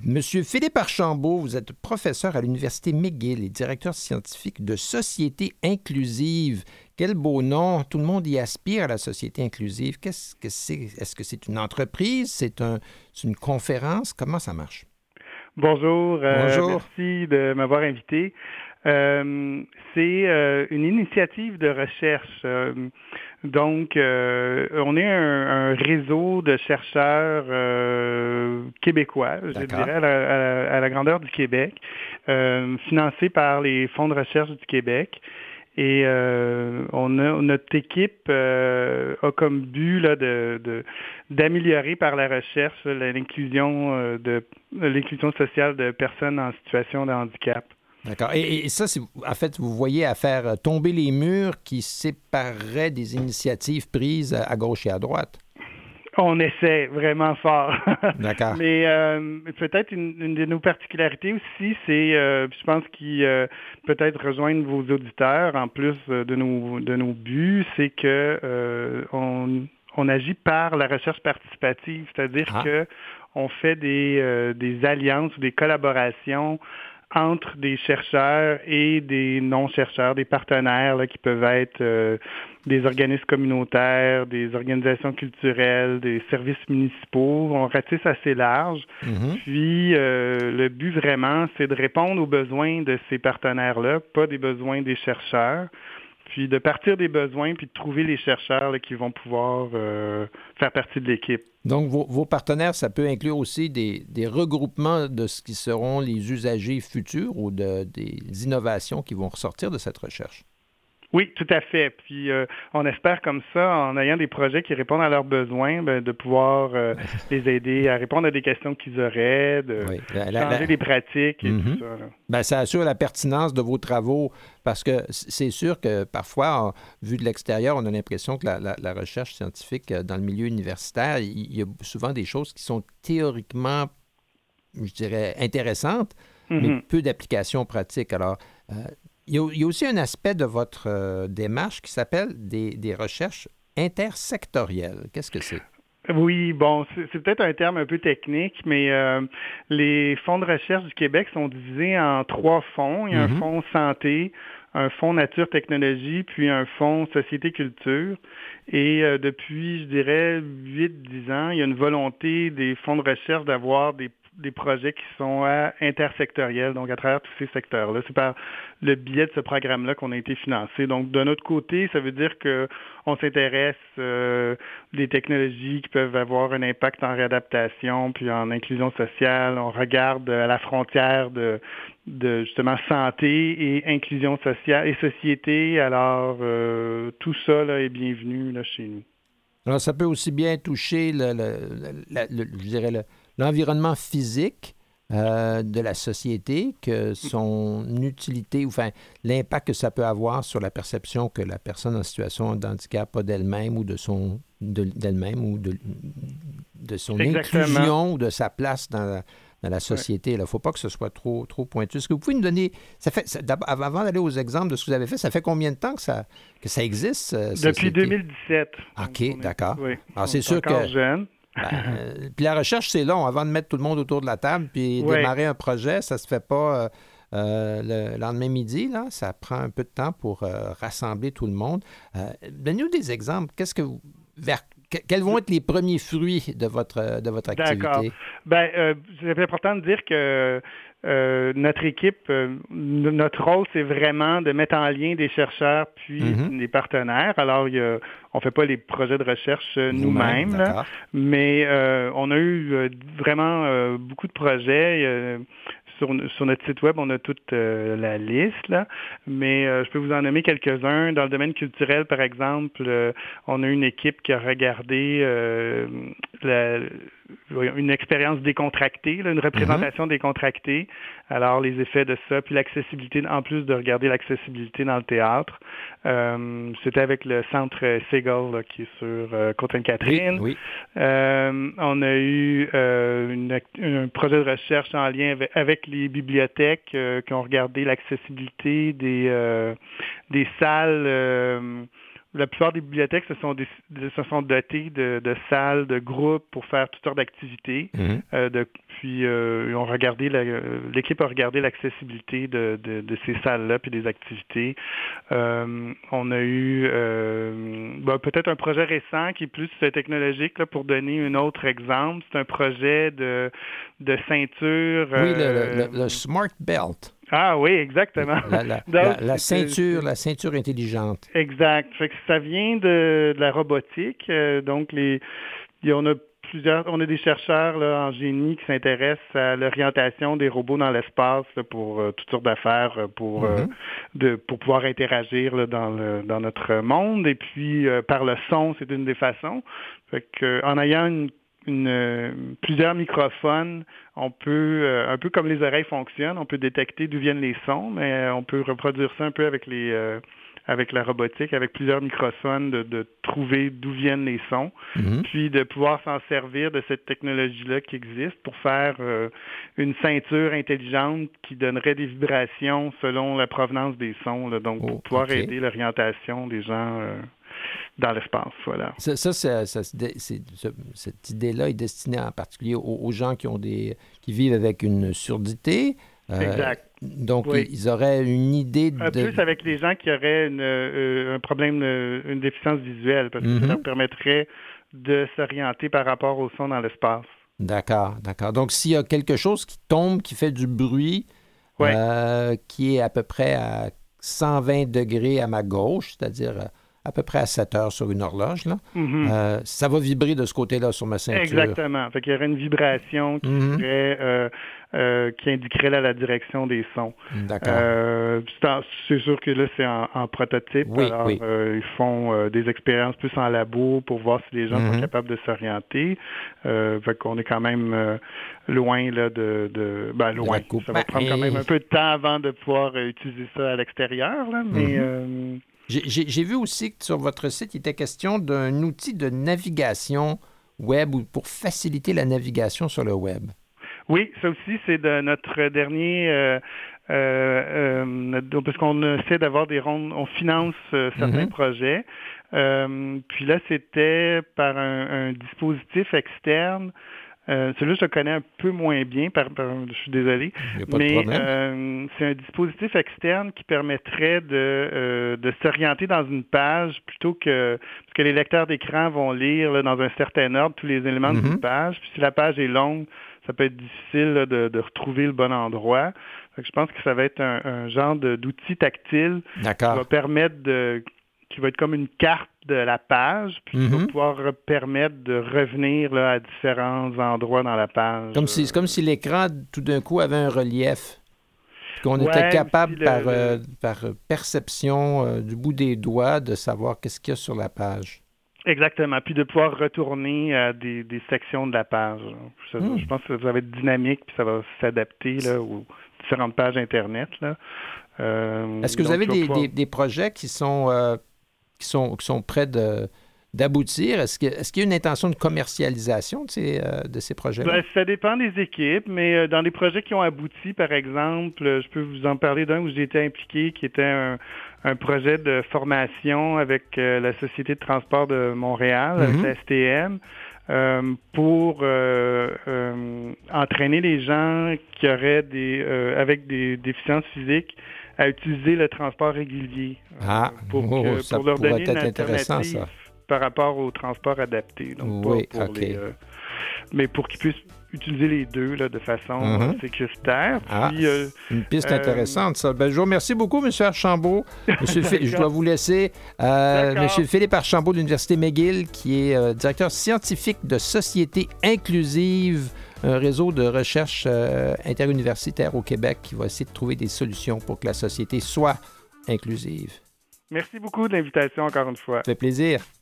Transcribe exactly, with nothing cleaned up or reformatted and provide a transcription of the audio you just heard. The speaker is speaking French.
Monsieur Philippe Archambault, vous êtes professeur à l'Université McGill et directeur scientifique de Société inclusive. Quel beau nom! Tout le monde y aspire à la société inclusive. Qu'est-ce que c'est? Est-ce que c'est une entreprise? C'est, un, c'est une conférence? Comment ça marche? Bonjour, euh, Bonjour. Merci de m'avoir invité. Euh, c'est euh, une initiative de recherche. Euh, donc, euh, on est un, un réseau de chercheurs euh, québécois, je D'accord. dirais, à la, à la, à la grandeur du Québec, euh, financé par les fonds de recherche du Québec. Et euh, on a, notre équipe euh, a comme but là, de, de, d'améliorer par la recherche là, l'inclusion euh, de l'inclusion sociale de personnes en situation de handicap. D'accord. Et, et ça, c'est, en fait, vous voyez à faire tomber les murs qui sépareraient des initiatives prises à gauche et à droite. On essaie vraiment fort. D'accord. Mais euh, peut-être une, une de nos particularités aussi, c'est, euh, je pense qu'il euh, peut-être rejoindre vos auditeurs, en plus de nos, de nos buts, c'est que euh, on, on agit par la recherche participative, c'est-à-dire Ah. que on fait des, euh, des alliances ou des collaborations entre des chercheurs et des non-chercheurs, des partenaires là, qui peuvent être euh, des organismes communautaires, des organisations culturelles, des services municipaux. On ratisse assez large. Mm-hmm. Puis, euh, le but vraiment, c'est de répondre aux besoins de ces partenaires-là, pas des besoins des chercheurs. Puis de partir des besoins, puis de trouver les chercheurs là, qui vont pouvoir euh, faire partie de l'équipe. Donc, vos, vos partenaires, ça peut inclure aussi des, des regroupements de ce qui seront les usagers futurs ou de, des innovations qui vont ressortir de cette recherche. Oui, tout à fait. Puis euh, on espère comme ça, en ayant des projets qui répondent à leurs besoins, ben, de pouvoir euh, les aider à répondre à des questions qu'ils auraient, de oui. la, la, changer la... des pratiques et mm-hmm. tout ça. Là. Ben, ça assure la pertinence de vos travaux parce que c'est sûr que parfois, vu de l'extérieur, on a l'impression que la, la, la recherche scientifique dans le milieu universitaire, il y a souvent des choses qui sont théoriquement, je dirais, intéressantes, mm-hmm. mais peu d'applications pratiques. Alors, euh, il y a, il y a aussi un aspect de votre euh, démarche qui s'appelle des, des recherches intersectorielles. Qu'est-ce que c'est? Oui, bon, c'est, c'est peut-être un terme un peu technique, mais euh, les fonds de recherche du Québec sont divisés en trois fonds. Il y a mm-hmm. un fonds santé, un fonds nature technologie, puis un fonds société culture. Et euh, depuis, je dirais, huit dix ans, il y a une volonté des fonds de recherche d'avoir des des projets qui sont à intersectoriels, donc à travers tous ces secteurs-là. C'est par le biais de ce programme-là qu'on a été financé. Donc, de notre côté, ça veut dire qu'on s'intéresse euh, des technologies qui peuvent avoir un impact en réadaptation puis en inclusion sociale. On regarde à la frontière de, de justement santé et inclusion sociale et société. Alors, euh, tout ça là, est bienvenu là, chez nous. Alors, ça peut aussi bien toucher, le, le, le, le je dirais, le, l'environnement physique euh, de la société que son utilité, ou enfin, l'impact que ça peut avoir sur la perception que la personne en situation de handicap a d'elle-même ou de son, de, d'elle-même ou de, de son Exactement. inclusion ou de sa place dans la, dans la société. Il ne faut pas que ce soit trop, trop pointu. Est-ce que vous pouvez nous donner, ça fait, ça, avant d'aller aux exemples de ce que vous avez fait, ça fait combien de temps que ça, que ça existe? Euh, Depuis deux mille dix-sept. OK, est, d'accord. Oui, alors, c'est sûr que... jeune. Ben, euh, puis la recherche, c'est long. Avant de mettre tout le monde autour de la table puis ouais. démarrer un projet, ça se fait pas euh, euh, le lendemain midi. Là. Ça prend un peu de temps pour euh, rassembler tout le monde. Euh, Donnez-nous des exemples. Qu'est-ce que vous, vers, que, quels vont être les premiers fruits de votre, de votre activité? D'accord. Ben, euh, c'est important de dire que euh, notre équipe, euh, notre rôle, c'est vraiment de mettre en lien des chercheurs puis mm-hmm. des partenaires. Alors, il y a, on ne fait pas les projets de recherche euh, nous-mêmes, nous-mêmes là, mais euh, on a eu euh, vraiment euh, beaucoup de projets. Euh, Sur, sur notre site web, on a toute euh, la liste, là, mais euh, je peux vous en nommer quelques-uns. Dans le domaine culturel, par exemple, euh, on a une équipe qui a regardé euh, la, une expérience décontractée, là, une représentation mm-hmm. décontractée. Alors, les effets de ça, puis l'accessibilité, en plus de regarder l'accessibilité dans le théâtre. Euh, c'était avec le centre Segal, là, qui est sur euh, Côte-Sainte-Catherine. Oui, oui. Euh, on a eu euh, une, un projet de recherche en lien avec, avec les bibliothèques euh, qui ont regardé l'accessibilité des, euh, des salles euh, la plupart des bibliothèques se sont, des, se sont dotées de, de salles, de groupes pour faire toutes sortes d'activités. Mm-hmm. Euh, de, puis, euh, on regardé la, l'équipe a regardé l'accessibilité de, de, de ces salles-là puis des activités. Euh, on a eu euh, ben, peut-être un projet récent qui est plus technologique, là, pour donner un autre exemple. C'est un projet de, de ceinture. Oui, euh, le, le, le Smart Belt. Ah oui, exactement. La, la, Donc, la, la ceinture, la ceinture intelligente. Exact. Fait que ça vient de, de la robotique. Euh, donc, les, on a plusieurs, on a des chercheurs là, en génie qui s'intéressent à l'orientation des robots dans l'espace là, pour euh, toutes sortes d'affaires, pour mm-hmm. euh, de, pour pouvoir interagir là, dans le dans notre monde. Et puis euh, par le son, c'est une des façons. Fait que euh, en ayant une Une, euh, plusieurs microphones, on peut, euh, un peu comme les oreilles fonctionnent, on peut détecter d'où viennent les sons, mais euh, on peut reproduire ça un peu avec les euh, avec la robotique, avec plusieurs microphones, de, de trouver d'où viennent les sons, mm-hmm. puis de pouvoir s'en servir de cette technologie-là qui existe pour faire euh, une ceinture intelligente qui donnerait des vibrations selon la provenance des sons, là, donc oh, pour pouvoir okay. aider l'orientation des gens euh, dans l'espace, voilà. Ça, ça, ça, ça c'est, c'est, cette idée-là est destinée en particulier aux, aux gens qui ont des qui vivent avec une surdité. Euh, exact. Donc, oui. ils auraient une idée de... Un plus avec les gens qui auraient une, euh, un problème, une, une déficience visuelle, parce que mm-hmm. ça leur permettrait de s'orienter par rapport au son dans l'espace. D'accord, d'accord. Donc, s'il y a quelque chose qui tombe, qui fait du bruit, ouais. euh, qui est à peu près à cent vingt degrés à ma gauche, c'est-à-dire à peu près à sept heures sur une horloge, là, mm-hmm. euh, ça va vibrer de ce côté-là sur ma ceinture. Exactement. Fait qu'il y aurait une vibration qui, mm-hmm. serait, euh, euh, qui indiquerait là, la direction des sons. D'accord. Euh, c'est, en, c'est sûr que là, c'est en, en prototype. Oui, alors, oui. Euh, ils font euh, des expériences plus en labo pour voir si les gens mm-hmm. sont capables de s'orienter. Euh, fait qu'on est quand même euh, loin là, de... de ben, loin. De ça va prendre ben, quand même un peu de temps avant de pouvoir euh, utiliser ça à l'extérieur, là, mais... Mm-hmm. Euh, J'ai, j'ai, j'ai vu aussi que sur votre site, il était question d'un outil de navigation web ou pour faciliter la navigation sur le web. Oui, ça aussi, c'est de notre dernier... Euh, euh, euh, parce qu'on essaie d'avoir des rondes... On finance euh, certains mm-hmm. projets. Euh, puis là, c'était par un, un dispositif externe. Euh, celui-là, je le connais un peu moins bien, par, par, je suis désolé, mais euh, c'est un dispositif externe qui permettrait de, euh, de s'orienter dans une page plutôt que... Parce que les lecteurs d'écran vont lire là, dans un certain ordre tous les éléments mm-hmm. d'une page, puis si la page est longue, ça peut être difficile là, de, de retrouver le bon endroit. Fait que je pense que ça va être un, un genre de, d'outil tactile D'accord. qui va permettre de... qui va être comme une carte de la page, puis mm-hmm. qui va pouvoir permettre de revenir là, à différents endroits dans la page. Comme si, c'est comme si l'écran, tout d'un coup, avait un relief. Qu'on ouais, était capable, le, par, le... Euh, par perception euh, du bout des doigts, de savoir qu'est-ce qu'il y a sur la page. Exactement. Puis de pouvoir retourner à des, des sections de la page. Ça, mm. Je pense que ça va être dynamique, puis ça va s'adapter là, aux différentes pages Internet. Là. Euh, Est-ce que vous avez des, pouvoir... des, des projets qui sont... Euh, Qui sont, qui sont près de, d'aboutir? Est-ce, que, est-ce qu'il y a une intention de commercialisation de ces, euh, de ces projets-là? Ben, ça dépend des équipes, mais euh, dans les projets qui ont abouti, par exemple, euh, je peux vous en parler d'un où j'ai été impliqué, qui était un, un projet de formation avec euh, la Société de transport de Montréal, mm-hmm. la S T M, euh, pour euh, euh, entraîner les gens qui auraient des euh, avec des déficiences physiques à utiliser le transport régulier ah, euh, pour, oh, que, pour leur donner une intéressant, ça. Par rapport au transport adapté. Donc oui, pas pour okay. les, euh, mais pour qu'ils puissent utiliser les deux là, de façon mm-hmm. euh, sécuritaire. Ah, Puis, euh, une piste euh, intéressante, ça. Ben, je vous remercie beaucoup, M. Archambault. Monsieur Phil, je dois vous laisser. Euh, M. Philippe Archambault de l'Université McGill, qui est euh, directeur scientifique de Société inclusive, un réseau de recherche euh, interuniversitaire au Québec qui va essayer de trouver des solutions pour que la société soit inclusive. Merci beaucoup de l'invitation encore une fois. Ça fait plaisir.